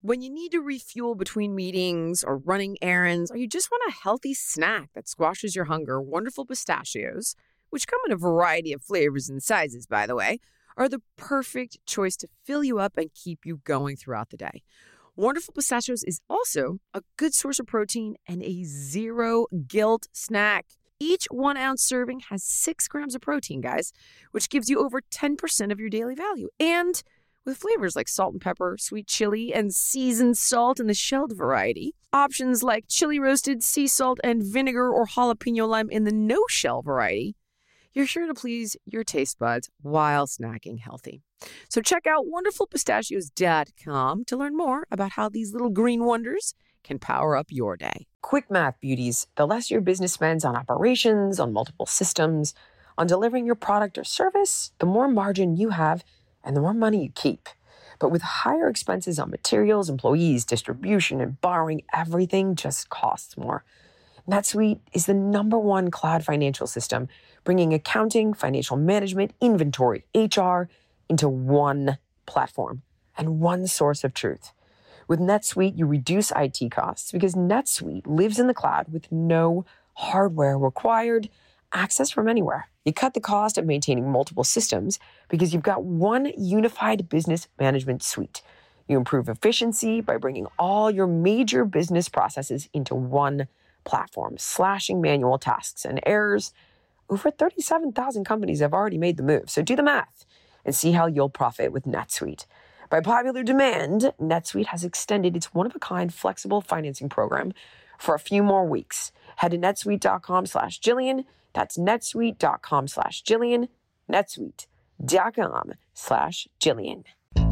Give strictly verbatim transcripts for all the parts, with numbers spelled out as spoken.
When you need to refuel between meetings or running errands, or you just want a healthy snack that squashes your hunger, Wonderful Pistachios, which come in a variety of flavors and sizes, by the way, are the perfect choice to fill you up and keep you going throughout the day. Wonderful Pistachios is also a good source of protein and a zero-guilt snack. Each one-ounce serving has six grams of protein, guys, which gives you over ten percent of your daily value. And with flavors like salt and pepper, sweet chili, and seasoned salt in the shelled variety. Options like chili roasted, sea salt, and vinegar or jalapeno lime in the no-shell variety. You're sure to please your taste buds while snacking healthy. So check out wonderful pistachios dot com to learn more about how these little green wonders can power up your day. Quick math, beauties. The less your business spends on operations, on multiple systems, on delivering your product or service, the more margin you have and the more money you keep. But with higher expenses on materials, employees, distribution, and borrowing, everything just costs more. NetSuite is the number one cloud financial system, bringing accounting, financial management, inventory, H R into one platform and one source of truth. With NetSuite, you reduce I T costs because NetSuite lives in the cloud with no hardware required, access from anywhere. You cut the cost of maintaining multiple systems because you've got one unified business management suite. You improve efficiency by bringing all your major business processes into one platform, slashing manual tasks and errors. Over thirty-seven thousand companies have already made the move, so do the math and see how you'll profit with NetSuite. By popular demand, NetSuite has extended its one-of-a-kind flexible financing program for a few more weeks. Head to netsuite.com slash Jillian. That's netsuite.com slash Jillian. netsuite.com slash Jillian.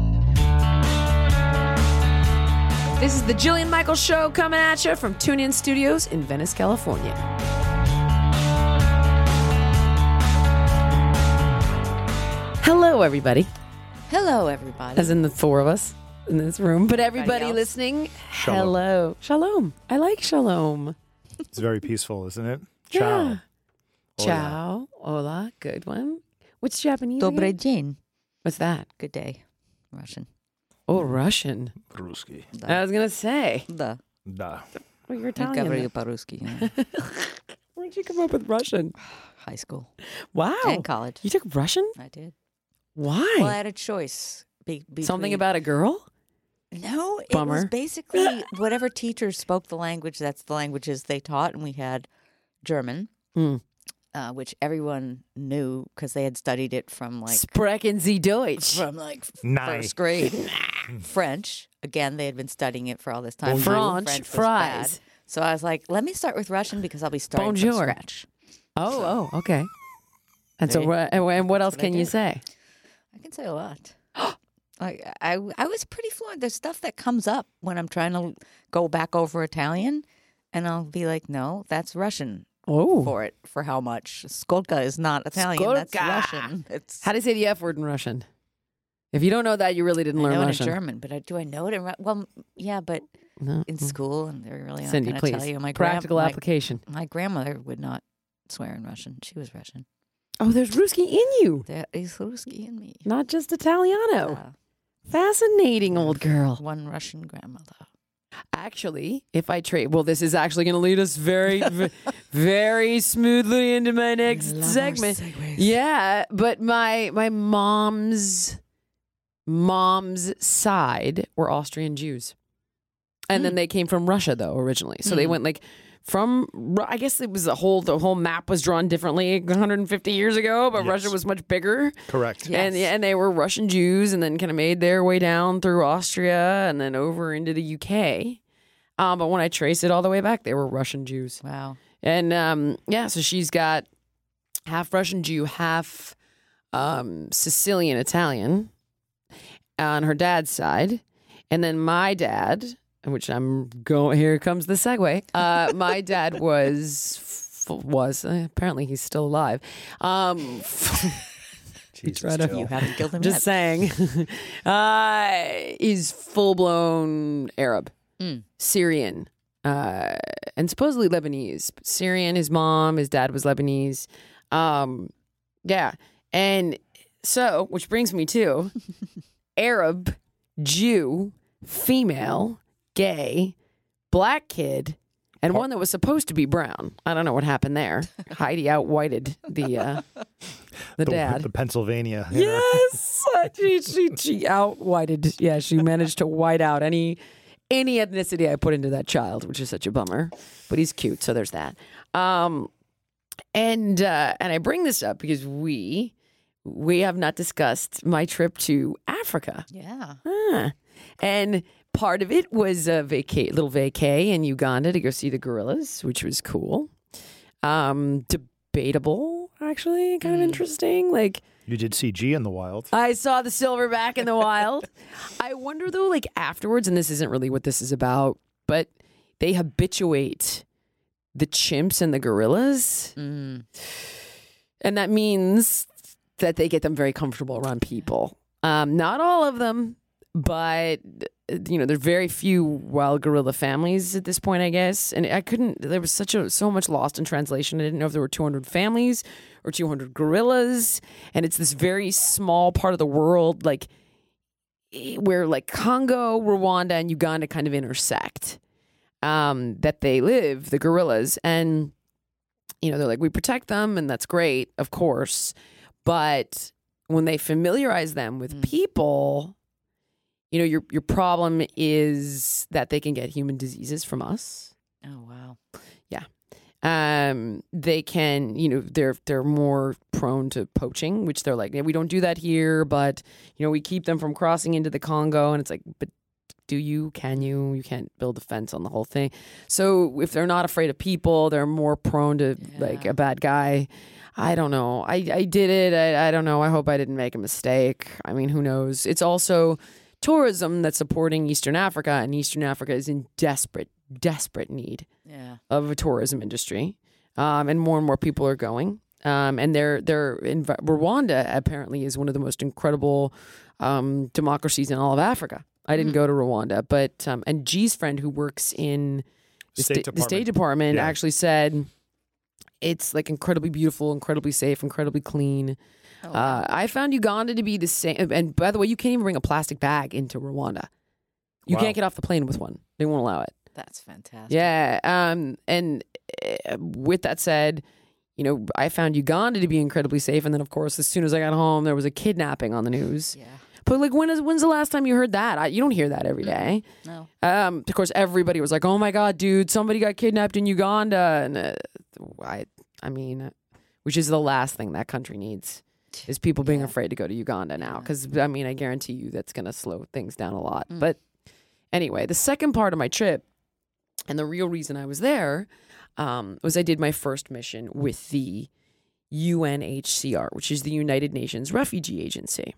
This is the Jillian Michaels Show coming at you from TuneIn Studios in Venice, California. Hello, everybody. Hello, everybody. As in the four of us in this room, but everybody, everybody listening, Shalom. Hello. Shalom. I like shalom. It's very peaceful, isn't it? Yeah. Ciao. Ciao. Hola. Good one. What's Japanese? Dobre again? dzień. What's that? Good day. Russian. Oh, Russian. Ruski. I was going to say. Da. Da. Well, you're Я Italian. говорю по-русски. Where'd you come up with Russian? High school. Wow. And college. You took Russian? I did. Why? Well, I had a choice. Be- between... Something about a girl? No, it Bummer. was basically whatever teachers spoke the language, that's the languages they taught. And we had German, Mm. uh, which everyone knew because they had studied it from like... Sprechen Sie Deutsch. From like Nein. first grade. French. Again, they had been studying it for all this time. Bonjour. French was Fries. bad. So I was like, let me start with Russian because I'll be starting Bonjour. from scratch. Oh, oh, okay. And so, There you- what- and and what else what I can you did. say? I can say a lot. I, I I was pretty fluent. There's stuff that comes up when I'm trying to go back over Italian, and I'll be like, no, that's Russian Oh. for it. For how much? Skolka is not Italian. That's Skolka. Russian. It's How do you say the F word in Russian? If you don't know that, you really didn't I learn know Russian. it in German, but I, do I know it in Ru- well, yeah, but No. in school, and they're really not Cindy, going to please. tell you. My gra- Practical my- application. My grandmother would not swear in Russian. She was Russian. Oh, there's Ruski in you, There is Ruski in me. not just Italiano. Uh, Fascinating old girl. one Russian grandmother. Actually, if I trade, well, this is actually going to lead us very, v- very smoothly into my next Love our segment. segues. Yeah, but my my mom's mom's side were Austrian Jews, and then they came from Russia though originally. So they Mm. went like from Ru- I guess it was a whole the whole map was drawn differently one hundred fifty years ago, but Yes. Russia was much bigger. Correct. Yeah. And Yes. yeah, and they were Russian Jews, and then kind of made their way down through Austria, and then over into the U K. Um, but when I trace it all the way back, they were Russian Jews. Wow. And um, yeah, so she's got half Russian Jew, half um, Sicilian Italian on her dad's side, and then my dad, which I'm going. Here comes the segue. Uh, my dad was f- was uh, apparently he's still alive. Um, Jesus, try to- Jill. You haven't killed him Just yet. saying. uh, he's full blown Arab, Mm. Syrian, uh, and supposedly Lebanese. But Syrian, his mom, his dad was Lebanese. Um, yeah. And so, which brings me to Arab, Jew, female, gay, black kid, and one that was supposed to be brown. I don't know what happened there. Heidi outwhited the uh, the, the dad. The Pennsylvania. You know? Yes, she, she she outwhited. Yeah, she managed to white out any any ethnicity I put into that child, which is such a bummer. But he's cute, so there's that. Um, and uh, and I bring this up because we we have not discussed my trip to Africa. Yeah. Ah. And part of it was a vaca- little vacay in Uganda to go see the gorillas, which was cool. Um, debatable, actually, kind of interesting. Like, you did see G in the wild. I saw the silverback in the wild. I wonder, though, like afterwards, and this isn't really what this is about, but they habituate the chimps and the gorillas. Mm. And that means that they get them very comfortable around people. Um, not all of them. But, you know, there are very few wild gorilla families at this point, I guess. And I couldn't, there was such a, so much lost in translation. I didn't know if there were two hundred families or two hundred gorillas. And it's this very small part of the world, like, where, like, Congo, Rwanda, and Uganda kind of intersect. Um, that they live, the gorillas. And, you know, they're like, we protect them, and that's great, of course. But when they familiarize them with mm. people... You know, your your problem is that they can get human diseases from us. Oh, wow. Yeah. Um, they can, you know, they're they're more prone to poaching, which they're like, yeah, we don't do that here, but, you know, we keep them from crossing into the Congo. And it's like, but do you? Can you? You can't build a fence on the whole thing. So if they're not afraid of people, they're more prone to, yeah. like, a bad guy. I don't know. I, I did it. I, I don't know. I hope I didn't make a mistake. I mean, who knows? It's also... tourism that's supporting Eastern Africa, and Eastern Africa is in desperate, desperate need yeah. of a tourism industry, um, and more and more people are going. Um, and they're they're in Rwanda apparently is one of the most incredible um, democracies in all of Africa. I didn't mm. go to Rwanda, but um, and G's friend who works in the State, sta- the State Department yeah. actually said it's like incredibly beautiful, incredibly safe, incredibly clean. Oh, wow. uh, I found Uganda to be the same. And by the way, you can't even bring a plastic bag into Rwanda. You wow. can't get off the plane with one. They won't allow it. That's fantastic. Yeah. Um. And uh, with that said, you know, I found Uganda to be incredibly safe. And then, of course, as soon as I got home, there was a kidnapping on the news. Yeah. But like, when is when's the last time you heard that? I, you don't hear that every day. No. Um. Of course, everybody was like, "Oh my God, dude, somebody got kidnapped in Uganda," and uh, I, I mean, which is the last thing that country needs. Is people being yeah. afraid to go to Uganda now. Because, I mean, I guarantee you that's going to slow things down a lot. Mm. But anyway, the second part of my trip, and the real reason I was there, um, was I did my first mission with the U N H C R, which is the United Nations Refugee Agency.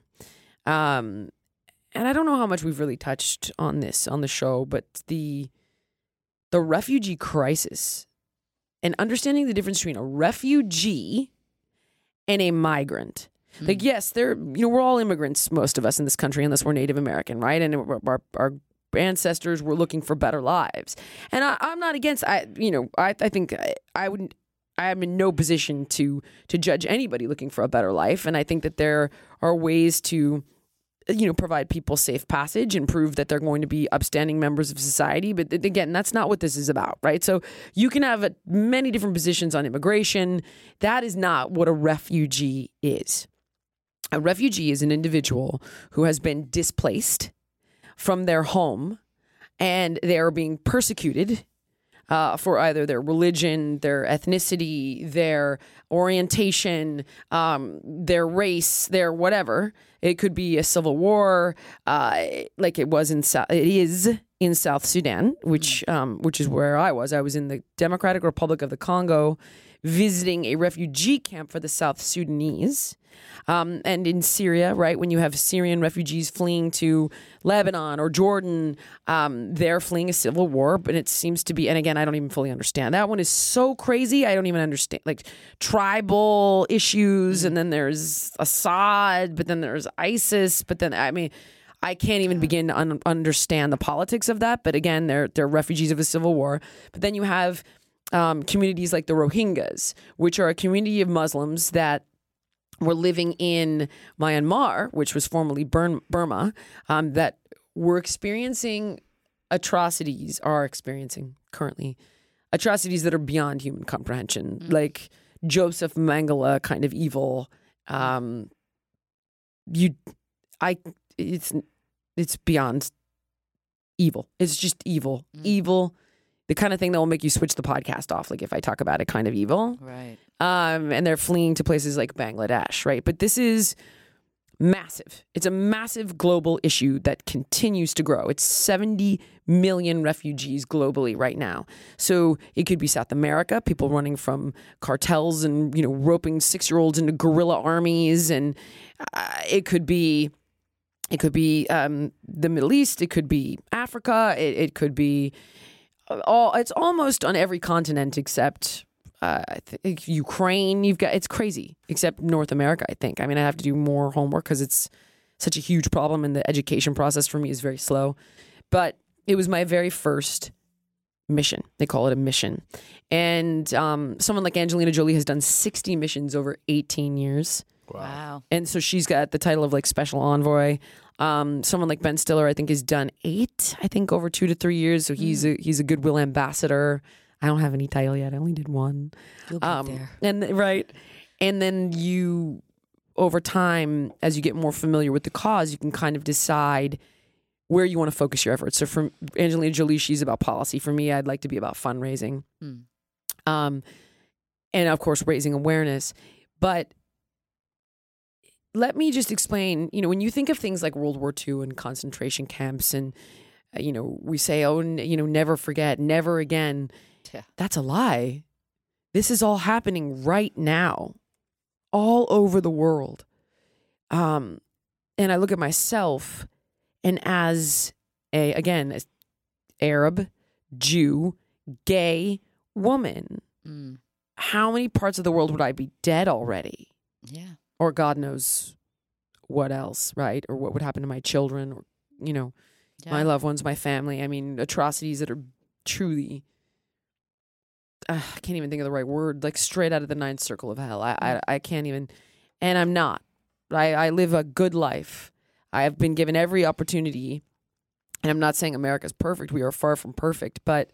Um, and I don't know how much we've really touched on this on the show, but the the refugee crisis and understanding the difference between a refugee and a migrant. Mm. Like, yes, they're, you know, we're all immigrants, most of us in this country, unless we're Native American, right? And our, our ancestors were looking for better lives. And I, I'm not against, I, you know, I, I think I, I wouldn't, I am in no position to to judge anybody looking for a better life. And I think that there are ways to, you know, provide people safe passage and prove that they're going to be upstanding members of society. But again, that's not what this is about, right? So you can have a, many different positions on immigration. That is not what a refugee is. A refugee is an individual who has been displaced from their home and they are being persecuted Uh, for either their religion, their ethnicity, their orientation, um, their race, their whatever. It could be a civil war, uh, like it was in South. It is in South Sudan, which um, which is where I was. I was in the Democratic Republic of the Congo, visiting a refugee camp for the South Sudanese. Um, and in Syria, right, when you have Syrian refugees fleeing to Lebanon or Jordan, um, they're fleeing a civil war. But it seems to be, and again, I don't even fully understand. That one is so crazy. I don't even understand, like tribal issues. And then there's Assad, but then there's ISIS. But then, I mean, I can't even begin to un- understand the politics of that. But again, they're they're refugees of a civil war. But then you have um, communities like the Rohingyas, which are a community of Muslims that were living in Myanmar, which was formerly Burma, um, that we're experiencing atrocities, are experiencing currently atrocities that are beyond human comprehension, mm. like Joseph Mengele kind of evil. Um, you, I, it's it's beyond evil. It's just evil, mm. evil. The kind of thing that will make you switch the podcast off. Like if I talk about it, kind of evil, right? Um, and they're fleeing to places like Bangladesh, right? But this is massive. It's a massive global issue that continues to grow. It's seventy million refugees globally right now. So it could be South America, people running from cartels and, you know, roping six-year-olds into guerrilla armies, and uh, it could be, it could be um, the Middle East. It could be Africa. It, it could be all. It's almost on every continent except. Uh, I think Ukraine, you've got, it's crazy, except North America, I think. I mean, I have to do more homework because it's such a huge problem and the education process for me is very slow. But it was my very first mission. They call it a mission. And um, someone like Angelina Jolie has done sixty missions over eighteen years. Wow. wow. And so she's got the title of like special envoy. Um, someone like Ben Stiller, I think, has done eight, I think, over two to three years. So he's mm. a, he's a goodwill ambassador. I don't have any title yet. I only did one. You'll get um, there. And right. And then you, over time, as you get more familiar with the cause, you can kind of decide where you want to focus your efforts. So for Angelina Jolie, she's about policy. For me, I'd like to be about fundraising. Hmm. Um, and of course, raising awareness. But let me just explain, you know, when you think of things like World War Two and concentration camps and, uh, you know, we say, oh, n- you know, never forget, never again. Yeah. That's a lie. This is all happening right now, all over the world. Um, and I look at myself, and as a, again, as Arab, Jew, gay woman, mm. how many parts of the world would I be dead already? Yeah. Or God knows what else, right? Or what would happen to my children, or, you know, yeah. my loved ones, my family. I mean, atrocities that are truly... Uh, I can't even think of the right word, like straight out of the ninth circle of hell. I, I, I can't even, and I'm not. I, I live a good life. I have been given every opportunity, and I'm not saying America's perfect. We are far from perfect, but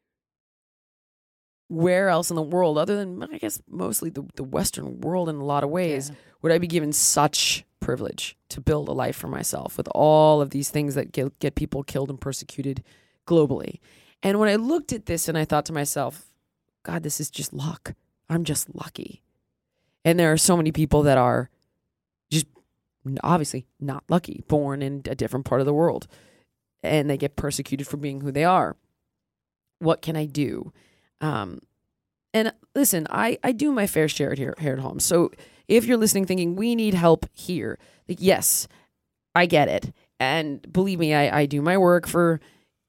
where else in the world, other than, I guess, mostly the, the Western world in a lot of ways, yeah. would I be given such privilege to build a life for myself with all of these things that get, get people killed and persecuted globally? And when I looked at this and I thought to myself, God, this is just luck. I'm just lucky. And there are so many people that are just obviously not lucky, born in a different part of the world, and they get persecuted for being who they are. What can I do? Um, and listen, I, I do my fair share here, here at home. So if you're listening thinking we need help here, like, yes, I get it. And believe me, I, I do my work for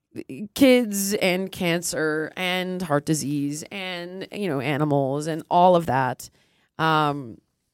kids and cancer and heart disease and, you know, animals and all of that. Um,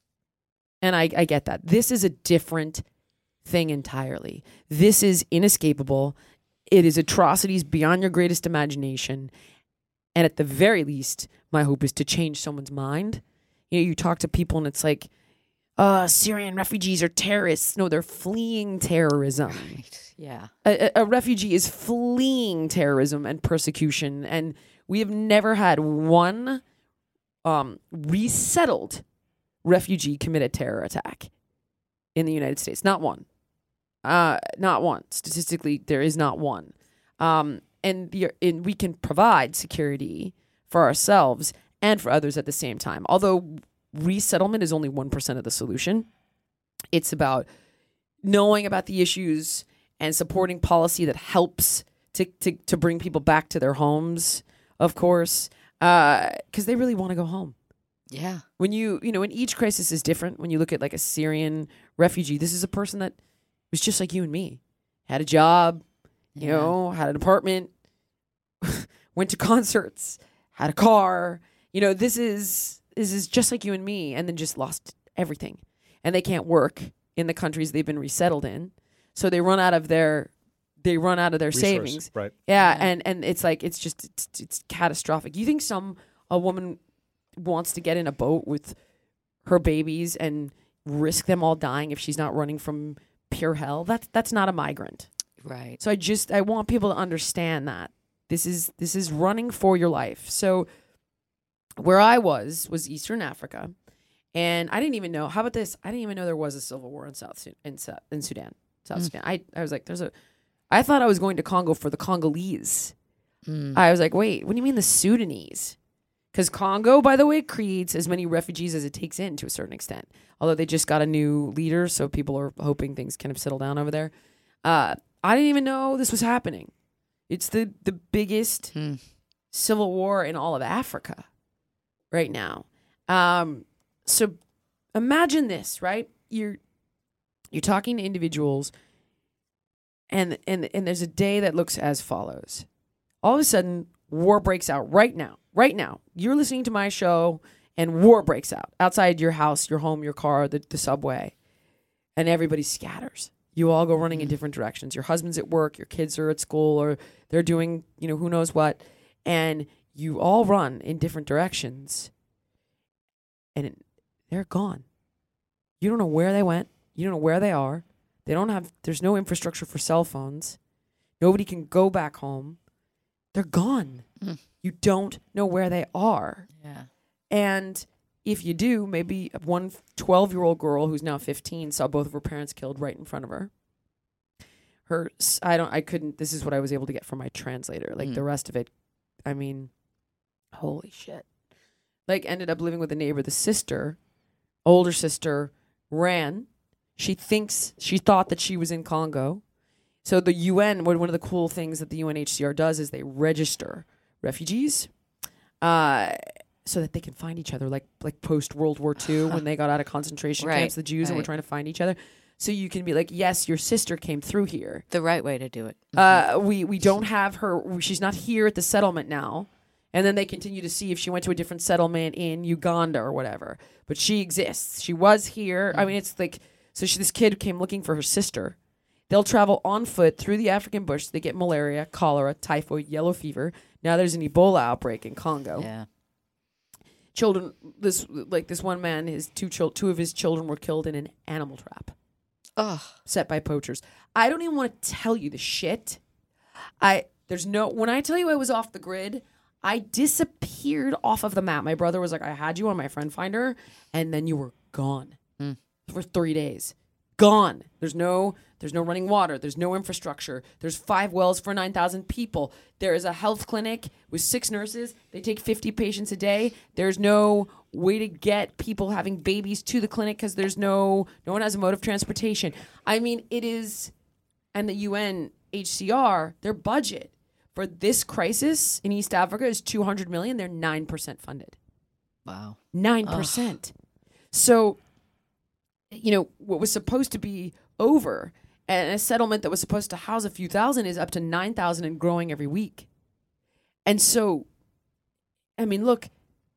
and I, I get that. This is a different thing entirely. This is inescapable. It is atrocities beyond your greatest imagination. And at the very least, my hope is to change someone's mind. You know, you talk to people and it's like, uh, Syrian refugees are terrorists. No, they're fleeing terrorism. Right. Yeah. A, a refugee is fleeing terrorism and persecution. And we have never had one um, resettled refugee commit a terror attack in the United States. Not one. Uh, not one. Statistically, there is not one. Um, and, the, and we can provide security for ourselves and for others at the same time. Although resettlement is only one percent of the solution. It's about knowing about the issues and supporting policy that helps to, to, to bring people back to their homes, of course, because uh, they really want to go home. Yeah. When you, you know, and each crisis is different. When you look at like a Syrian refugee, this is a person that was just like you and me. Had a job, you yeah. know, had an apartment, went to concerts, had a car. You know, this is this is just like you and me, and then just lost everything. And they can't work in the countries they've been resettled in. So they run out of their they run out of their Resource, savings. right. Yeah, Yeah. and and it's like it's just it's, it's catastrophic. You think some a woman wants to get in a boat with her babies and risk them all dying if she's not running from pure hell? That's that's not a migrant. Right. So I just I want people to understand that this is this is running for your life. So where I was was Eastern Africa, and I didn't even know. How about this? I didn't even know there was a civil war in South Su- in, Su- in Sudan, South Mm. Sudan. I I was like, there's a. I thought I was going to Congo for the Congolese. Mm. I was like, wait, what do you mean the Sudanese? Because Congo, by the way, creates as many refugees as it takes in to a certain extent. Although they just got a new leader, so people are hoping things kind of settle down over there. Uh, I didn't even know this was happening. It's the, the biggest Mm. civil war in all of Africa right now. Um, so imagine this, right? You're you're talking to individuals, and and and there's a day that looks as follows. All of a sudden, war breaks out right now. Right now, you're listening to my show, and war breaks out outside your house, your home, your car, the, the subway, and everybody scatters. You all go running in different directions. Your husband's at work, your kids are at school, or they're doing, you know, who knows what, and you all run in different directions, and it, they're gone. You don't know where they went. You don't know where they are. They don't have. There's no infrastructure for cell phones. Nobody can go back home. They're gone. Mm. You don't know where they are. Yeah. And if you do, maybe one twelve-year-old girl who's now fifteen saw both of her parents killed right in front of her. Her, s- I don't, I couldn't, this is what I was able to get from my translator. Like Mm. the rest of it, I mean, holy shit. Like ended up living with a neighbor. The sister, older sister, ran. She thinks, she thought that she was in Congo. So the U N, one one of the cool things that the U N H C R does is they register refugees, uh, so that they can find each other, like like post World War Two when they got out of concentration Right, camps, the Jews, and were right. trying to find each other. So you can be like, yes, your sister came through here. The right way to do it. Uh, we we don't have her. She's not here at the settlement now. And then they continue to see if she went to a different settlement in Uganda or whatever. But she exists. She was here. I mean, it's like, so she, this kid came looking for her sister. They'll travel on foot through the African bush. They get malaria, cholera, typhoid, yellow fever. Now there's an Ebola outbreak in Congo. Yeah. Children, this like this one man, his two chil- two of his children were killed in an animal trap Oh. set by poachers. I don't even want to tell you the shit. I there's no when I tell you I was off the grid, I disappeared off of the map. My brother was like, I had you on my friend finder, and then you were gone Mm. for three days. Gone. There's no there's no running water. There's no infrastructure. There's five wells for nine thousand people. There is a health clinic with six nurses. They take fifty patients a day. There's no way to get people having babies to the clinic because there's no no one has a mode of transportation. I mean, it is, and the U N H C R, their budget for this crisis in East Africa is two hundred million. They're nine percent funded. Wow. nine percent. So, you know, what was supposed to be over and a settlement that was supposed to house a few thousand is up to nine thousand and growing every week. And so, I mean, look,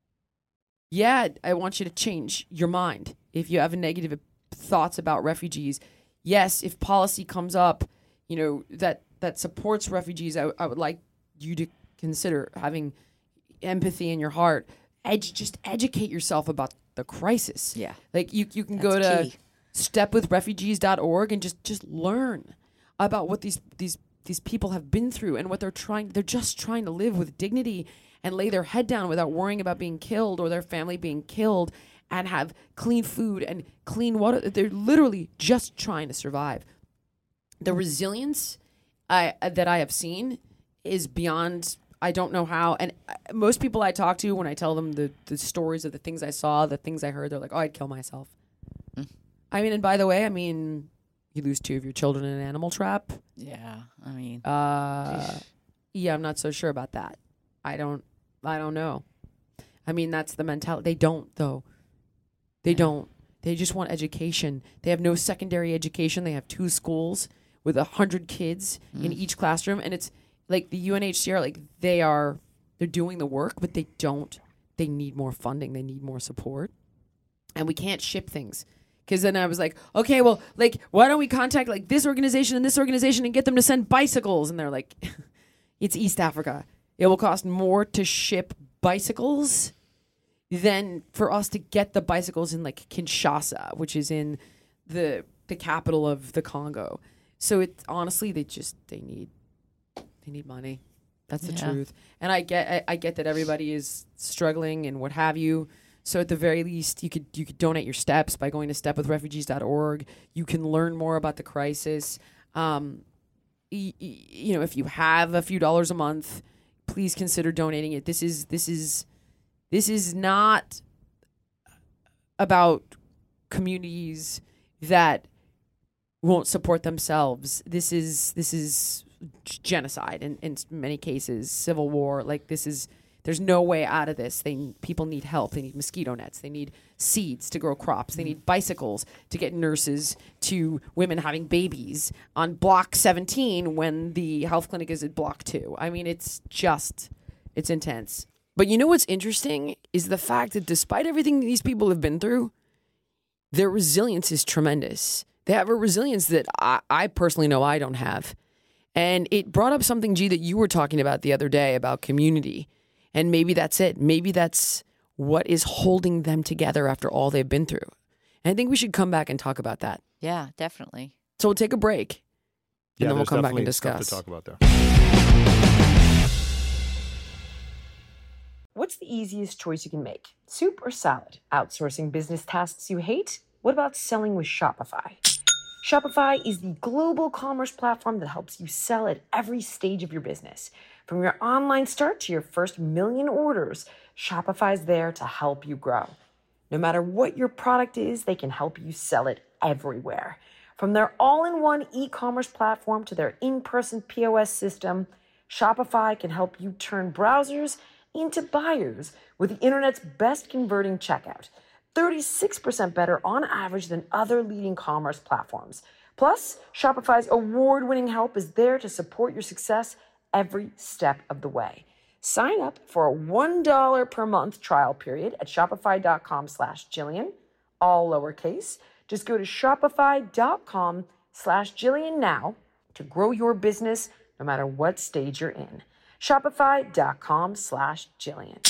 yeah, I want you to change your mind. If you have negative thoughts about refugees, yes, if policy comes up, you know, that, that supports refugees, I, I would like you to consider having empathy in your heart. Edu- just educate yourself about the crisis. Yeah. Like you, you can That's go to key. step with refugees dot org and just, just learn about what these, these, these people have been through and what they're trying. They're just trying to live with dignity and lay their head down without worrying about being killed or their family being killed, and have clean food and clean water. They're literally just trying to survive. The resilience I, that I have seen is beyond. I don't know how. And uh, most people I talk to, when I tell them the, the stories of the things I saw, the things I heard, they're like, oh, I'd kill myself. Mm. I mean, and by the way, I mean, you lose two of your children in an animal trap. Yeah. I mean, Uh, yeah, I'm not so sure about that. I don't, I don't know. I mean, that's the mentality. They don't, though. They Yeah. don't. They just want education. They have no secondary education. They have two schools with a hundred kids in Mm. each classroom, and it's like the U N H C R. Like they are, they're doing the work, but they don't. They need more funding. They need more support, and we can't ship things. Because then I was like, okay, well, like, why don't we contact like this organization and this organization and get them to send bicycles? And they're like, it's East Africa. It will cost more to ship bicycles than for us to get the bicycles in like Kinshasa, which is in the the capital of the Congo. So it honestly, they just they need they need money. That's the Yeah. truth. And I get I, I get that everybody is struggling and what have you. So at the very least, you could you could donate your steps by going to step with refugees dot org. You can learn more about the crisis. Um, y- y- you know, if you have a few dollars a month, please consider donating it. This is this is this is not about communities that won't support themselves. This is this is genocide in, in many cases, civil war. Like this is there's no way out of this. They people need help. They need mosquito nets. They need seeds to grow crops. They need bicycles to get nurses to women having babies on block seventeen when the health clinic is at block two. I mean, it's just it's intense. But you know what's interesting is the fact that despite everything these people have been through, their resilience is tremendous. They have a resilience that I, I personally know I don't have. And it brought up something, G, that you were talking about the other day about community. And maybe that's it. Maybe that's what is holding them together after all they've been through. And I think we should come back and talk about that. Yeah, definitely. So we'll take a break. And Yeah, then we'll there's come back and definitely stuff discuss. to talk about there. What's the easiest choice you can make? Soup or salad? Outsourcing business tasks you hate? What about selling with Shopify? Shopify is the global commerce platform that helps you sell at every stage of your business. From your online start to your first million orders, Shopify's there to help you grow. No matter what your product is, they can help you sell it everywhere. From their all-in-one e-commerce platform to their in-person P O S system, Shopify can help you turn browsers into buyers with the internet's best converting checkout. thirty-six percent better on average than other leading commerce platforms. Plus, Shopify's award-winning help is there to support your success every step of the way. Sign up for a one dollar per month trial period at shopify.com slash Jillian, all lowercase. Just go to shopify.com slash Jillian now to grow your business no matter what stage you're in. Shopify.com slash Jillian.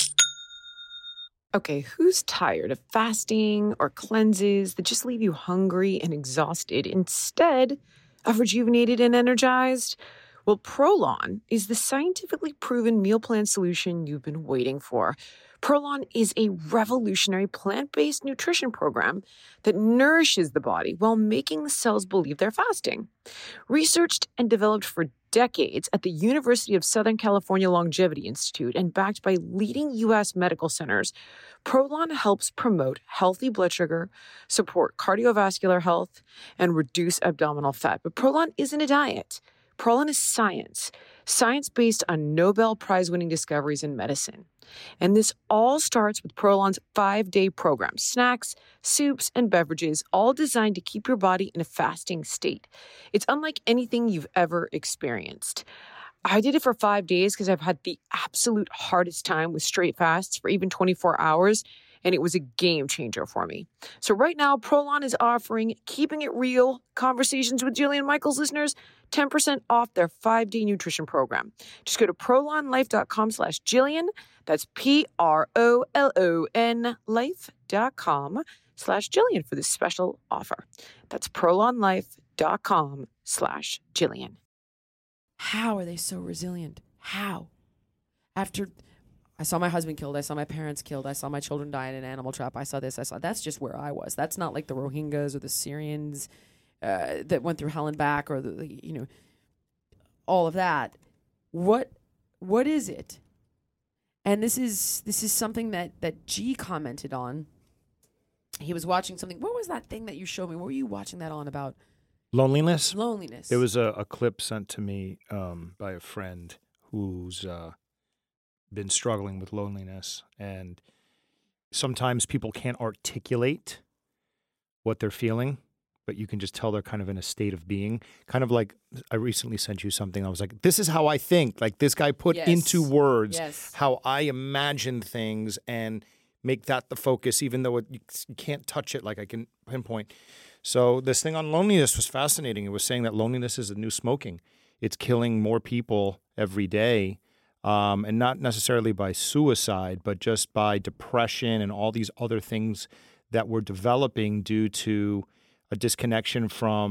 Okay, who's tired of fasting or cleanses that just leave you hungry and exhausted instead of rejuvenated and energized? Well, Prolon is the scientifically proven meal plan solution you've been waiting for. Prolon is a revolutionary plant-based nutrition program that nourishes the body while making the cells believe they're fasting. Researched and developed for decades at the University of Southern California Longevity Institute and backed by leading U S medical centers, Prolon helps promote healthy blood sugar, support cardiovascular health, and reduce abdominal fat. But Prolon isn't a diet. Prolon is science, science based on Nobel Prize-winning discoveries in medicine. And this all starts with Prolon's five-day program, snacks, soups, and beverages, all designed to keep your body in a fasting state. It's unlike anything you've ever experienced. I did it for five days because I've had the absolute hardest time with straight fasts for even twenty-four hours, and it was a game changer for me. So right now, Prolon is offering Keeping It Real Conversations with Jillian Michaels listeners ten percent off their five-day nutrition program. Just go to prolonlife.com slash Jillian. That's P-R-O-L-O-N life.com slash Jillian for this special offer. That's prolonlife.com slash Jillian. How are they so resilient? How? After I saw my husband killed, I saw my parents killed, I saw my children die in an animal trap, I saw this, I saw that's just where I was. That's not like the Rohingyas or the Syrians uh, that went through hell and back, or the, the you know all of that. What what is it? And this is this is something that that G commented on. He was watching something. What was that thing that you showed me? What were you watching that on about? Loneliness? Loneliness. There was a, a clip sent to me um, by a friend who's uh, been struggling with loneliness. And sometimes people can't articulate what they're feeling, but you can just tell they're kind of in a state of being. Kind of like I recently sent you something. I was like, this is how I think. Like this guy put Yes. into words Yes. how I imagine things and make that the focus, even though it, you can't touch it like I can pinpoint. So this thing on loneliness was fascinating. It was saying that loneliness is the new smoking. It's killing more people every day, um, and not necessarily by suicide, but just by depression and all these other things that we're developing due to a disconnection from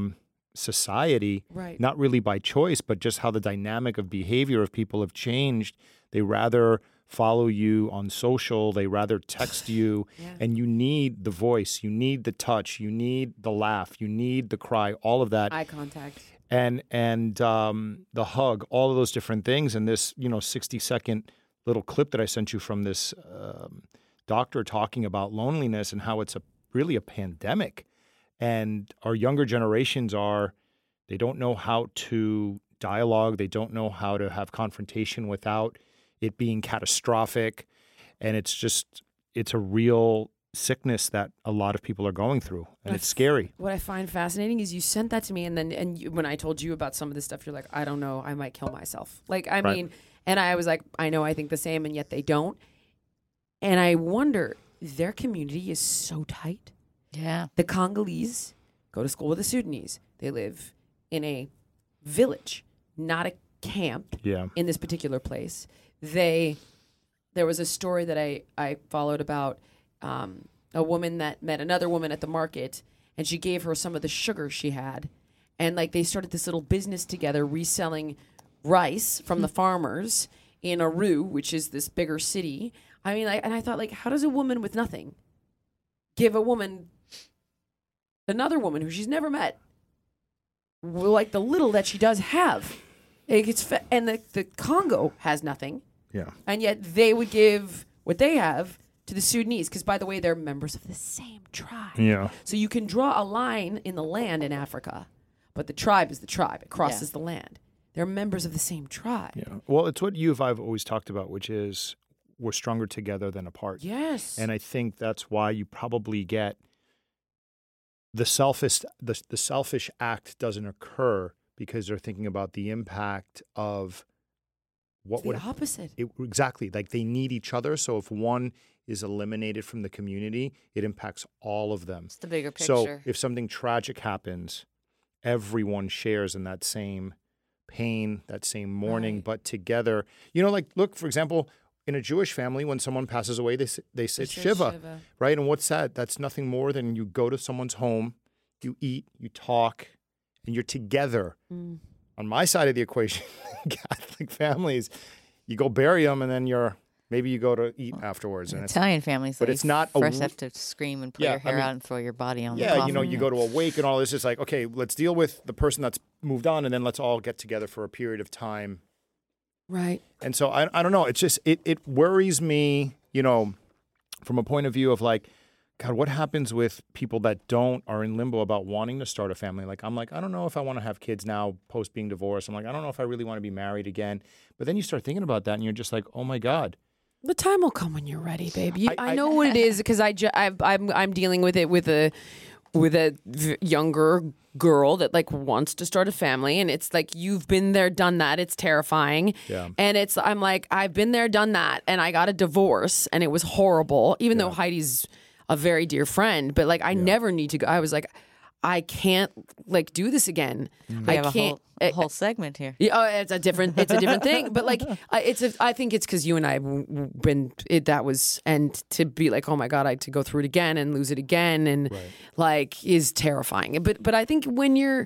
society, Right. not really by choice, but just how the dynamic of behavior of people have changed. They rather follow you on social, they rather text you, Yeah. and you need the voice, you need the touch, you need the laugh, you need the cry, all of that. Eye contact. and and um, the hug, all of those different things. And this, you know, sixty second little clip that I sent you from this um, doctor talking about loneliness and how it's a really a pandemic. And our younger generations are, they don't know how to dialogue. They don't know how to have confrontation without it being catastrophic. And it's just, it's a real sickness that a lot of people are going through. And it's scary. What I find fascinating is you sent that to me, and then and you, when I told you about some of this stuff, you're like, I don't know, I might kill myself. Like, I Right. mean, and I was like, I know, I think the same, and yet they don't. And I wonder, their community is so tight. Yeah. The Congolese go to school with the Sudanese. They live in a village, not a camp. Yeah. In this particular place. They, there was a story that I, I followed about um, a woman that met another woman at the market, and she gave her some of the sugar she had. And like they started this little business together reselling rice from the farmers in Aru, which is this bigger city. I mean, like, and I thought, like, how does a woman with nothing give a woman, another woman who she's never met, like the little that she does have? Like, it's fa- and the, the Congo has nothing. Yeah. And yet they would give what they have to the Sudanese, because, by the way, they're members of the same tribe. Yeah. So you can draw a line in the land in Africa, but the tribe is the tribe. It crosses Yeah. the land. They're members of the same tribe. Yeah. Well, it's what you and I've always talked about, which is we're stronger together than apart. Yes. And I think that's why you probably get the selfish the, the selfish act doesn't occur because they're thinking about the impact of what it's the would opposite. it, exactly, like they need each other. So if one is eliminated from the community, it impacts all of them. It's the bigger picture. So if something tragic happens, everyone shares in that same pain, that same mourning, Right. but together. You know, like, look, for example, in a Jewish family, when someone passes away, they s- they sit It's a Shiva, Shiva. right? And what's that? That's nothing more than you go to someone's home, you eat, you talk, and you're together. Mm. On my side of the equation, Catholic families, you go bury them, and then you're maybe you go to eat afterwards. And it's, Italian families, but like, it's not a first w- have to scream and pull Yeah, your hair I mean- out and throw your body on the yeah, coffin. you know, you go to a wake and all this. It's like, okay, let's deal with the person that's moved on, and then let's all get together for a period of time. Right. And so I, I don't know. It's just it it worries me, you know, from a point of view of like, God, what happens with people that don't are in limbo about wanting to start a family? Like, I'm like, I don't know if I want to have kids now post being divorced. I'm like, I don't know if I really want to be married again. But then you start thinking about that, and you're just like, oh my God. The time will come when you're ready, babe. You, I, I- know what it is because I ju- I've, I'm I'm dealing with it with a with a v- younger girl that like wants to start a family, and it's like you've been there, done that. It's terrifying. Yeah. And it's I'm like I've been there, done that, and I got a divorce, and it was horrible. Even though Heidi's a very dear friend, but like I never need to go. I was like, I can't like do this again. We I have a can't. whole, a whole segment here. Yeah, oh, it's a different, it's a different thing. But like, I- it's, a, I think it's because you and I have w- w- been, it, that was, and to be like, oh my god, I to go through it again and lose it again, and Right. like is terrifying. But, but I think when you're,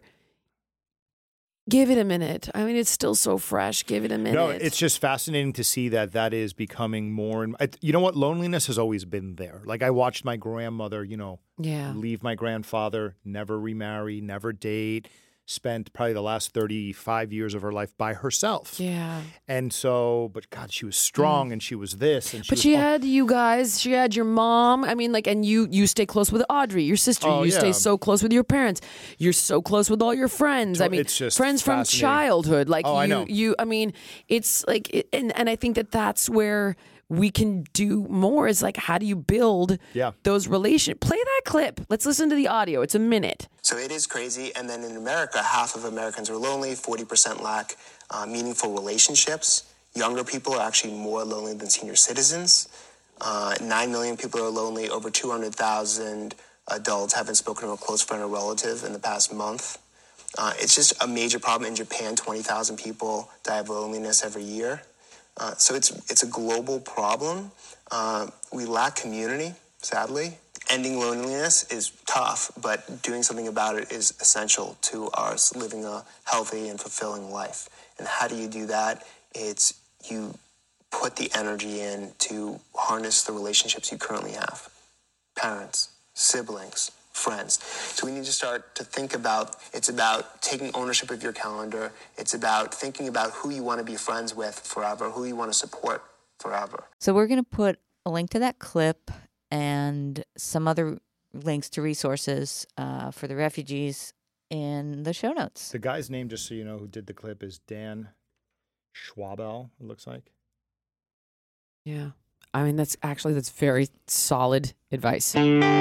give it a minute. I mean, it's still so fresh. Give it a minute. No, it's just fascinating to see that that is becoming more. And I, you know what? Loneliness has always been there. Like I watched my grandmother, you know, yeah, leave my grandfather, never remarry, never date, spent probably the last thirty-five years of her life by herself. yeah. And so, but God, she was strong and she was this. And she But was she all- had you guys. She had your mom. I mean, like, and you you stay close with Audrey, your sister. Oh, you yeah. stay so close with your parents. You're so close with all your friends. I To- mean, it's just friends from fascinating. childhood. Like Oh, you, I know. you. I mean, it's like, it, and and I think that that's where we can do more. Is like, how do you build Yeah. those relations? Play that clip. Let's listen to the audio. It's a minute. So it is crazy. And then in America, half of Americans are lonely, forty percent lack uh, meaningful relationships. Younger people are actually more lonely than senior citizens. Uh, Nine million people are lonely. Over two hundred thousand adults haven't spoken to a close friend or relative in the past month. Uh, it's just a major problem. In Japan, twenty thousand people die of loneliness every year. Uh, so it's it's a global problem. Uh, we lack community, sadly. ending loneliness is tough, but doing something about it is essential to us living a healthy and fulfilling life. And how do you do that? It's you put the energy in to harness the relationships you currently have. Parents, siblings, friends. So we need to start to think about, it's about taking ownership of your calendar. It's about thinking about who you want to be friends with forever, who you want to support forever. So we're going to put a link to that clip and some other links to resources uh, for the refugees in the show notes. The guy's name, just so you know, who did the clip is Dan Schwabel, it looks like. Yeah. I mean, that's actually, that's very solid advice.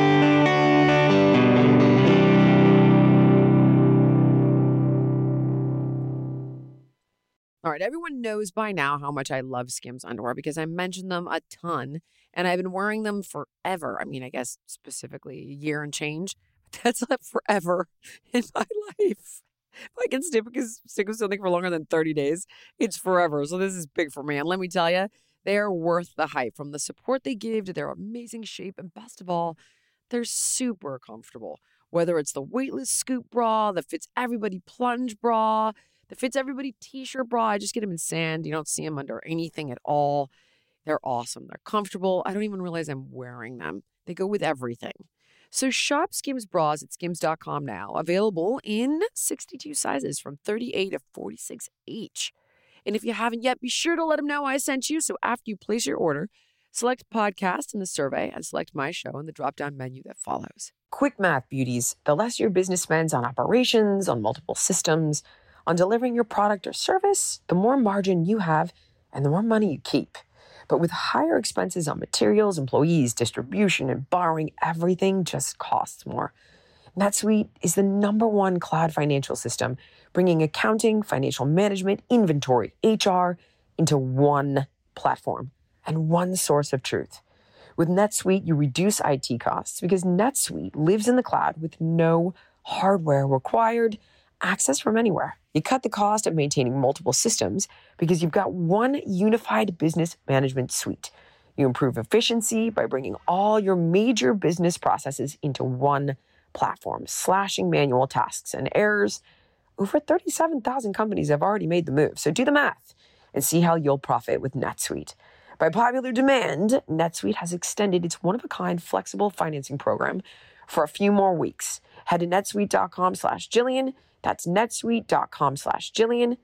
All right, everyone knows by now how much I love Skims underwear because I mentioned them a ton, and I've been wearing them forever. I mean, I guess specifically a year and change. But that's not forever in my life. If I can stick, stick with something for longer than thirty days, it's forever. So this is big for me. And let me tell you, they are worth the hype, from the support they give to their amazing shape. And best of all, they're super comfortable. Whether it's the weightless scoop bra, the fits everybody plunge bra, the fits everybody t-shirt bra. I just get them in sand. You don't see them under anything at all. They're awesome. They're comfortable. I don't even realize I'm wearing them. They go with everything. So shop Skims bras at skims dot com now. Available in sixty-two sizes from thirty-eight to forty-six each. And if you haven't yet, be sure to let them know I sent you. So after you place your order, select podcast in the survey and select my show in the drop-down menu that follows. Quick math, beauties. The less your business spends on operations, on multiple systems, on delivering your product or service, the more margin you have and the more money you keep. But with higher expenses on materials, employees, distribution, and borrowing, everything just costs more. NetSuite is the number one cloud financial system, bringing accounting, financial management, inventory, H R into one platform and one source of truth. With NetSuite, you reduce I T costs because NetSuite lives in the cloud with no hardware required, access from anywhere. You cut the cost of maintaining multiple systems because you've got one unified business management suite. You improve efficiency by bringing all your major business processes into one platform, slashing manual tasks and errors. Over thirty-seven thousand companies have already made the move, so do the math and see how you'll profit with NetSuite. By popular demand, NetSuite has extended its one-of-a-kind flexible financing program for a few more weeks. Head to netsuite.com slash Jillian. That's netsuite.com slash Jillian.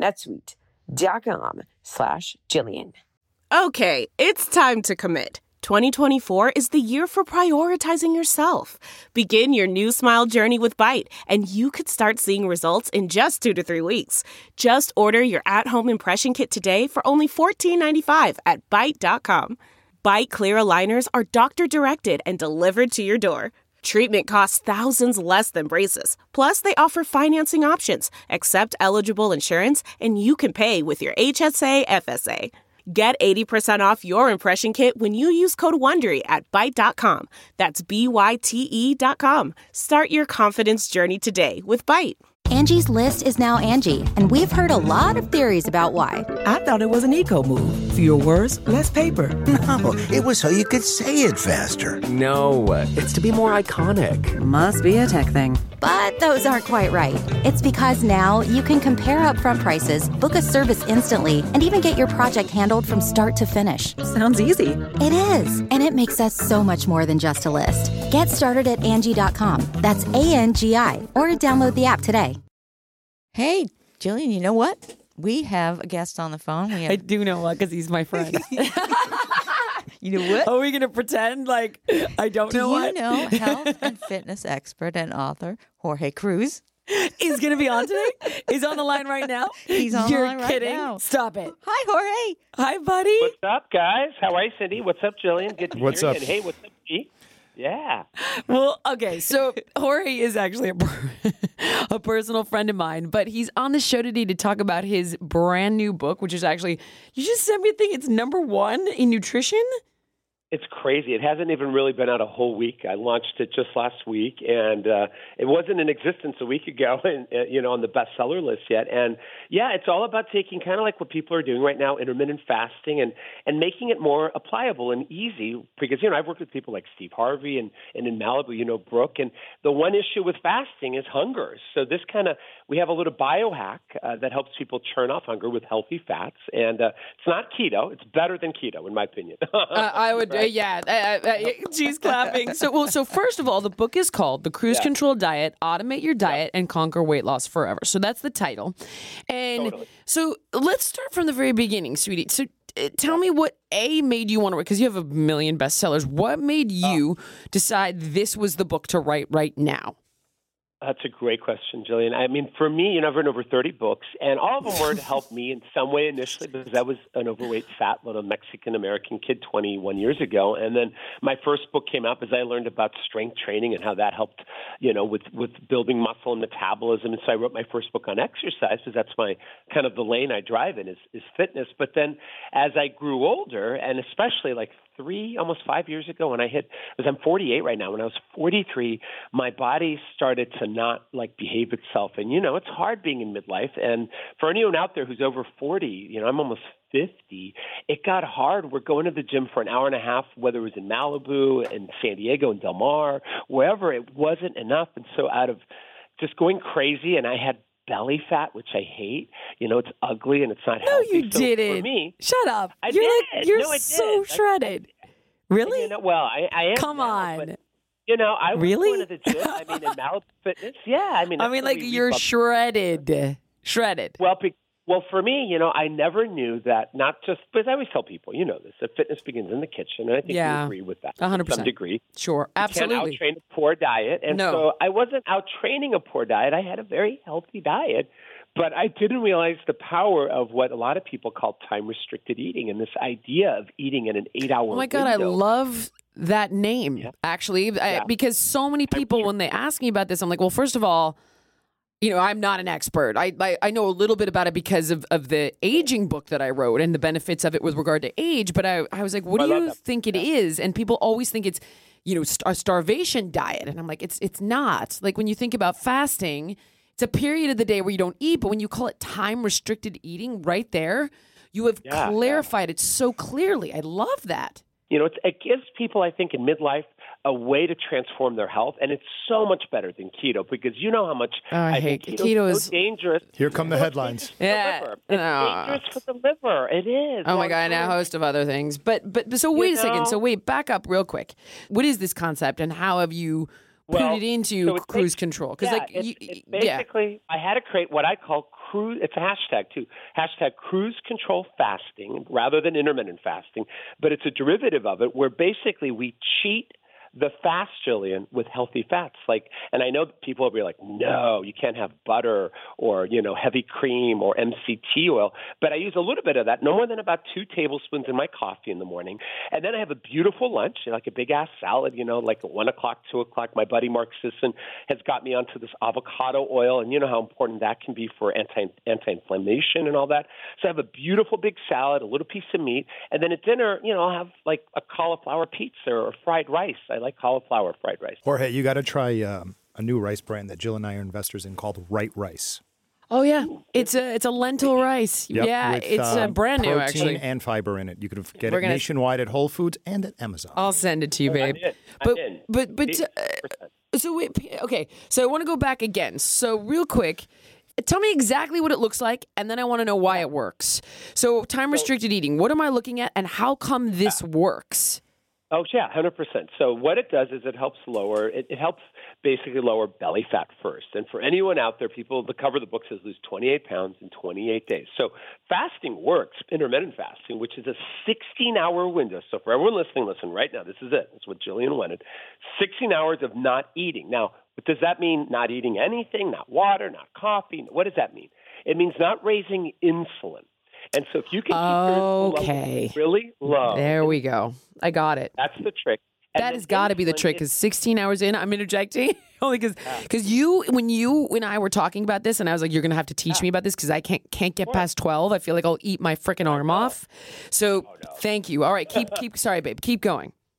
netsuite.com slash Jillian. Okay, it's time to commit. twenty twenty-four is the year for prioritizing yourself. Begin your new smile journey with Byte, and you could start seeing results in just two to three weeks. Just order your at-home impression kit today for only fourteen ninety-five at byte dot com. Byte clear aligners are doctor-directed and delivered to your door. Treatment costs thousands less than braces. Plus, they offer financing options, accept eligible insurance, and you can pay with your H S A F S A. Get eighty percent off your impression kit when you use code WONDERY at byte dot com. That's B Y T E dot com. Start your confidence journey today with Byte. Angie's List is now Angie, and we've heard a lot of theories about why. I thought it was an eco move. Fewer words, less paper. No, it was so you could say it faster. No, it's to be more iconic. Must be a tech thing. But those aren't quite right. It's because now you can compare upfront prices, book a service instantly, and even get your project handled from start to finish. Sounds easy. It is, and it makes us so much more than just a list. Get started at Angie dot com. That's A N G I, or download the app today. Hey, Jillian, you know what? We have a guest on the phone. We have... I do know what, because he's my friend. You know what? Are we going to pretend like I don't do know you what? Do you know health and fitness expert and author Jorge Cruz? He's going to be on today? He's on the line right now? He's on You're the line right kidding? now. Stop it. Hi, Jorge. Hi, buddy. What's up, guys? How are you, Cindy? What's up, Jillian? Good to What's hear up? you. And hey, what's up, G? Yeah. Well, okay, so Jorge is actually a, a personal friend of mine, but he's on the show today to talk about his brand new book, which is actually, you just sent me a thing, it's number one in nutrition? It's crazy. It hasn't even really been out a whole week. I launched it just last week, and uh, it wasn't in existence a week ago, and uh, you know, on the bestseller list yet. And yeah, it's all about taking kind of like what people are doing right now, intermittent fasting, and and making it more applicable and easy. Because you know, I've worked with people like Steve Harvey, and and in Malibu, you know, Brooke. And the one issue with fasting is hunger. So this kind of we have a little biohack uh, that helps people churn off hunger with healthy fats, and uh, it's not keto. It's better than keto, in my opinion. uh, I would. Right? Yeah, uh, uh, she's clapping. So, well, so first of all, the book is called "The Cruise yeah. Control Diet: Automate Your Diet yeah. and Conquer Weight Loss Forever." So that's the title. And totally. So let's start from the very beginning, sweetie. So uh, tell me what A made you want to write, because you have a million bestsellers. What made you oh. decide this was the book to write right now? That's a great question, Jillian. I mean, for me, you know, I've written over thirty books, and all of them were to help me in some way initially, because I was an overweight, fat little Mexican-American kid twenty-one years ago. And then my first book came out as I learned about strength training and how that helped, you know, with, with building muscle and metabolism. And so I wrote my first book on exercise, because that's my kind of the lane I drive in is, is fitness. But then as I grew older, and especially like three, almost five years ago when I hit, because I'm forty-eight right now, when I was forty-three, my body started to not like behave itself. And, you know, it's hard being in midlife. And for anyone out there who's over forty, you know, I'm almost fifty, it got hard. We're going to the gym for an hour and a half, whether it was in Malibu and San Diego and Del Mar, wherever, it wasn't enough. And so out of just going crazy, and I had belly fat, which I hate. You know, it's ugly and it's not no, healthy. No, you so didn't. For me, shut up. I you're did. Like, you're no, I so did. shredded. I, I, really? You know, well, I, I am. Come now, on. But, you know, I was really? going to the gym. I mean, in Malibu Fitness. Yeah, I mean, I mean, like you're shredded, shredded. Well, be, well, for me, you know, I never knew that. Not just, but I always tell people, you know, this that fitness begins in the kitchen, and I think yeah, you agree with that one hundred percent. to some degree. Sure, absolutely. You can't out-train a poor diet, and no. so I wasn't out-training a poor diet. I had a very healthy diet. But I didn't realize the power of what a lot of people call time-restricted eating, and this idea of eating in an eight-hour window. Oh, my God, I love that name, yeah. actually, yeah. I, because so many people, when they ask me about this, I'm like, well, first of all, you know, I'm not an expert. I, I I know a little bit about it because of, of the aging book that I wrote and the benefits of it with regard to age, but I, I was like, what I do you that. think it yeah. is? And people always think it's, you know, a starvation diet, and I'm like, it's it's not. Like, when you think about fasting, it's a period of the day where you don't eat, but when you call it time-restricted eating right there, you have yeah, clarified yeah. it so clearly. I love that. You know, it's, it gives people, I think, in midlife a way to transform their health, and it's so much better than keto, because you know how much oh, I, I hate think keto. Keto is is so dangerous. Here come the headlines. Yeah, the it's no. dangerous for the liver. It is. Oh my God, and a host of other things. But but, but so wait you a second. know? So wait, back up real quick. What is this concept, and how have you put well, it into so cruise control? Because yeah, like, it's, you, it's yeah. basically, I had to create what I call cruise. It's a hashtag too. Hashtag cruise control fasting rather than intermittent fasting, but it's a derivative of it where basically we cheat the fast, Jillian, with healthy fats. Like, and I know people will be like, no, you can't have butter or, you know, heavy cream or M C T oil. But I use a little bit of that, no more than about two tablespoons in my coffee in the morning. And then I have a beautiful lunch, like a big ass salad, you know, like at one o'clock, two o'clock. My buddy Mark Sisson has got me onto this avocado oil, and you know how important that can be for anti anti-inflammation and all that. So I have a beautiful big salad, a little piece of meat, and then at dinner, you know, I'll have like a cauliflower pizza or fried rice. I like cauliflower fried rice. Jorge, you got to try um, a new rice brand that Jill and I are investors in called Right Rice. Oh yeah, it's a it's a lentil rice. Yep, yeah, with, it's um, uh, brand new protein actually, and fiber in it. You could get We're it gonna- nationwide at Whole Foods and at Amazon. I'll send it to you, babe. I'm in. I'm But in. but but uh, so wait, okay. So I want to go back again. So real quick. Tell me exactly what it looks like, and then I want to know why it works. So time-restricted eating, what am I looking at, and how come this works? Oh, yeah, one hundred percent. So what it does is it helps lower, it, it helps basically lower belly fat first. And for anyone out there, people, the cover of the book says lose twenty-eight pounds in twenty-eight days. So fasting works, intermittent fasting, which is a sixteen-hour window. So for everyone listening, listen, right now, this is it. It's what Jillian wanted. sixteen hours of not eating. Now, but does that mean not eating anything, not water, not coffee? What does that mean? It means not raising insulin. And so if you can keep your Okay. insulin level really low. There we go. I got it. That's the trick. And That then has got to be the insulin trick. is- Because sixteen hours in, I'm interjecting only because because you when you and I were talking about this, and I was like, you're gonna have to teach me about this because I can't can't get past twelve. I feel like I'll eat my freaking arm off. So thank you. All right, keep keep. Sorry, babe. Keep going.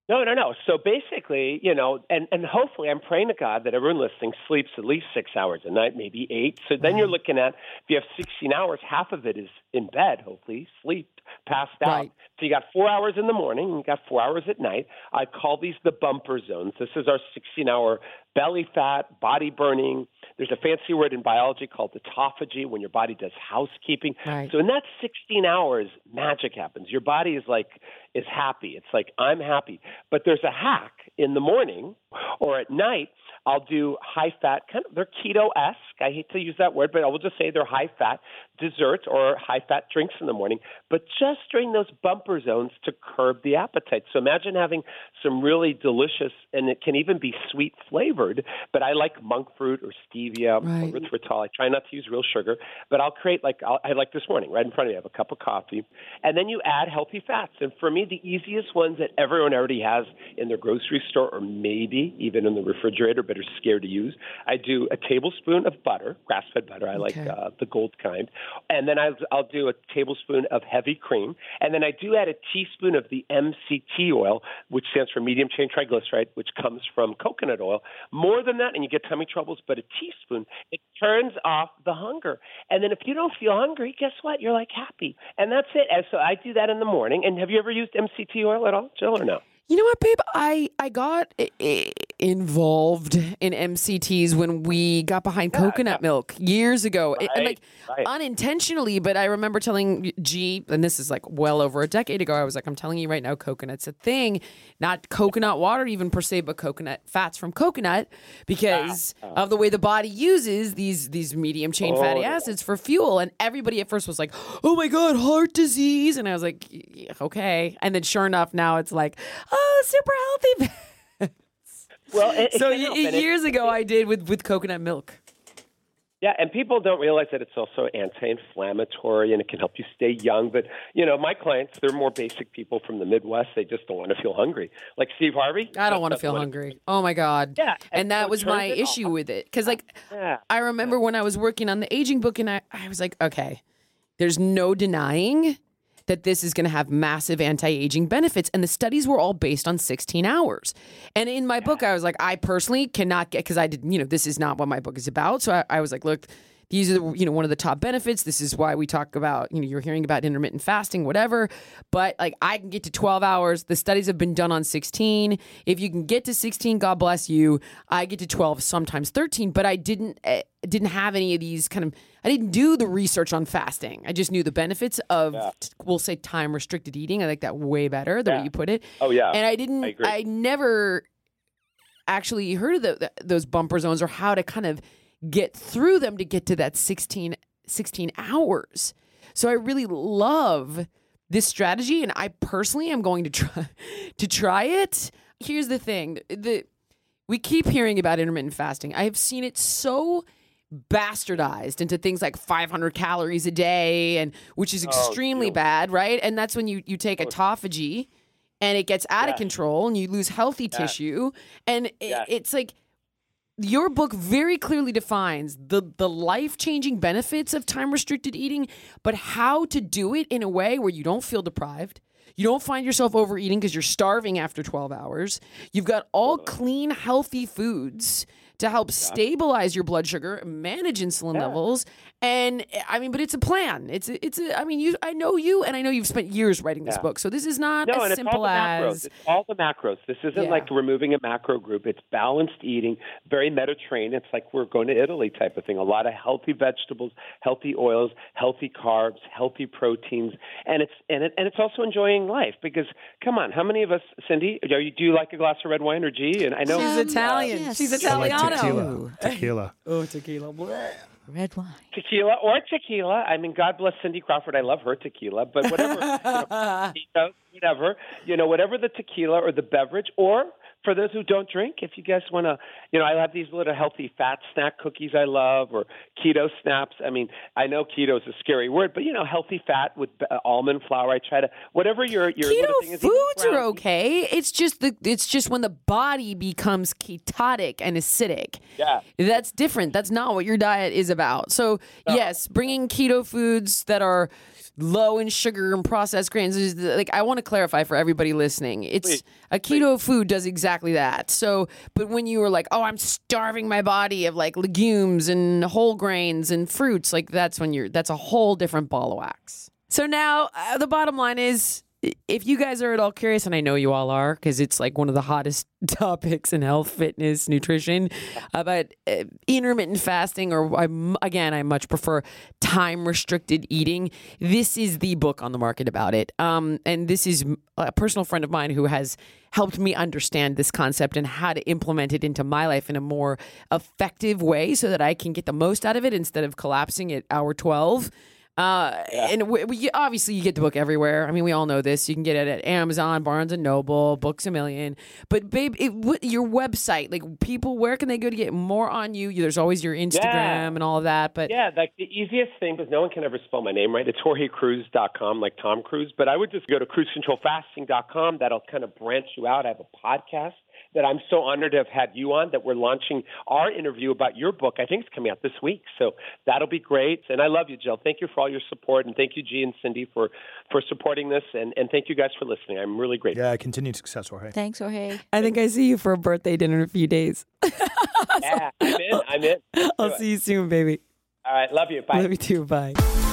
No, no, no. So basically, you know, and, and hopefully I'm praying to God that everyone listening sleeps at least six hours a night, maybe eight. So then you're looking at, if you have sixteen hours, half of it is in bed, hopefully, sleep, passed out. Right. So you got four hours in the morning, and you got four hours at night. I call these the bumper zones. This is our sixteen-hour belly fat, body burning. There's a fancy word in biology called autophagy, when your body does housekeeping. Right. So in that sixteen hours, magic happens. Your body is like, is happy. It's like, I'm happy. But there's a hack in the morning or at night. I'll do high-fat, kind of, they're keto-esque. I hate to use that word, but I will just say they're high-fat desserts or high-fat drinks in the morning, but just during those bumper zones to curb the appetite. So imagine having some really delicious, and it can even be sweet-flavored, but I like monk fruit or stevia Right. or erythritol. I try not to use real sugar, but I'll create, like I'll, I like this morning, right in front of me, I have a cup of coffee, and then you add healthy fats. And for me, the easiest ones that everyone already has in their grocery store or maybe even in the refrigerator, but are scared to use. I do a tablespoon of butter, grass-fed butter. I like Okay. uh, the gold kind. And then I'll, I'll do a tablespoon of heavy cream. And then I do add a teaspoon of the M C T oil, which stands for medium chain triglyceride, which comes from coconut oil. More than that, and you get tummy troubles, but a teaspoon, it turns off the hunger. And then if you don't feel hungry, guess what? You're like happy. And that's it. And so I do that in the morning. And have you ever used M C T oil at all, Jill, or no? You know what, babe? I, I got I- I- involved in M C Ts when we got behind Yeah, coconut yeah. milk years ago. It- and Right, like right. unintentionally, but I remember telling G, and this is like well over a decade ago, I was like, I'm telling you right now, coconut's a thing. Not coconut water even per se, but coconut fats from coconut because of the way the body uses these these medium chain Oh, fatty yeah. acids for fuel. And everybody at first was like, oh my God, heart disease. And I was like, "Yeah, okay. And then sure enough, now it's like, oh, super healthy. Well, it, it So can y- help, and it- years ago, I did with, with coconut milk. Yeah, and people don't realize that it's also anti-inflammatory and it can help you stay young. But, you know, my clients, they're more basic people from the Midwest. They just don't want to feel hungry. Like Steve Harvey. I don't want to doesn't feel wanna- hungry. Oh my God. Yeah, And, and that so it was turns my it issue off. with it. Because, like, Yeah. I remember when I was working on the aging book and I, I was like, okay, there's no denying that this is going to have massive anti-aging benefits. And the studies were all based on sixteen hours. And in my book, I was like, I personally cannot get, because I didn't, you know, this is not what my book is about. So I, I was like, look, these are, the, you know, one of the top benefits. This is why we talk about, you know, you're hearing about intermittent fasting, whatever. But like, I can get to twelve hours. The studies have been done on sixteen. If you can get to sixteen, God bless you. I get to twelve, sometimes thirteen. But I didn't, uh, didn't have any of these kind of, I didn't do the research on fasting. I just knew the benefits of, Yeah. we'll say, time restricted eating. I like that way better, the Yeah. way you put it. Oh, yeah. And I didn't, I agree. I never actually heard of the, the, those bumper zones or how to kind of get through them to get to that sixteen, sixteen hours. So I really love this strategy, and I personally am going to try to try it. Here's the thing: the we keep hearing about intermittent fasting. I have seen it so bastardized into things like five hundred calories a day, and which is extremely ew. bad, right? And that's when you you take autophagy, and it gets out of Yes. control, and you lose healthy Yes. tissue, and it, Yes. it's like. Your book very clearly defines the, the life-changing benefits of time-restricted eating, but how to do it in a way where you don't feel deprived. You don't find yourself overeating because you're starving after twelve hours. You've got all clean, healthy foods to help stabilize your blood sugar, manage insulin Yeah. levels, and I mean, but it's a plan. It's a, it's a. I mean, you. I know you, and I know you've spent years writing this Yeah. book, so this is not No, as and it's all simple the macros. as. It's all the macros. This isn't Yeah. like removing a macro group. It's balanced eating, very Mediterranean. It's like we're going to Italy type of thing. A lot of healthy vegetables, healthy oils, healthy carbs, healthy proteins, and it's and it, and it's also enjoying life. Because come on, how many of us, Cindy, are you, do you like a glass of red wine or G? And I know She's Italian. yes. She's I like Italiano. tequila. Tequila. Oh, tequila. Red wine. tequila or tequila. I mean, God bless Cindy Crawford. I love her tequila, but whatever, you know, whatever, you know, whatever the tequila or the beverage, or for those who don't drink, if you guys want to, you know, I have these little healthy fat snack cookies I love, or keto snaps. I mean, I know keto is a scary word, but, you know, healthy fat with uh, almond flour. I try to, whatever your, your little thing Keto is. foods are okay. It's just the it's just when the body becomes ketotic and acidic. Yeah. That's different. That's not what your diet is about. So, yes, bringing keto foods that are low in sugar and processed grains. There's the- Like, I want to clarify for everybody listening. It's Please. a keto food does exactly that. So, but when you were like, oh, I'm starving my body of like legumes and whole grains and fruits, like that's when you're, that's a whole different ball of wax. So now uh, the bottom line is, if you guys are at all curious, and I know you all are, because it's like one of the hottest topics in health, fitness, nutrition, about uh, intermittent fasting, or I'm, again, I much prefer time-restricted eating. This is the book on the market about it. Um, and this is a personal friend of mine who has helped me understand this concept and how to implement it into my life in a more effective way so that I can get the most out of it instead of collapsing at hour twelve. Uh, yeah. And we, we, obviously you get the book everywhere. I mean, we all know this. You can get it at Amazon, Barnes and Noble, Books a Million. But babe, it, what, your website, like people, where can they go to get more on you? There's always your Instagram yeah. and all of that. But yeah, like the easiest thing, because no one can ever spell my name right. It's Jorge Cruz dot com, like Tom Cruise. But I would just go to cruise control fasting dot com. That'll kind of branch you out. I have a podcast that I'm so honored to have had you on, that we're launching our interview about your book. I think it's coming out this week. So that'll be great. And I love you, Jill. Thank you for all your support. And thank you, G and Cindy, for, for supporting this. And, and thank you guys for listening. I'm really grateful. Yeah, continued success, Jorge. Thanks, Jorge. I think I see you for a birthday dinner in a few days. Yeah, I'm in. I'm in. I'll see you soon, baby. All right. Love you. Bye. Love you too. Bye.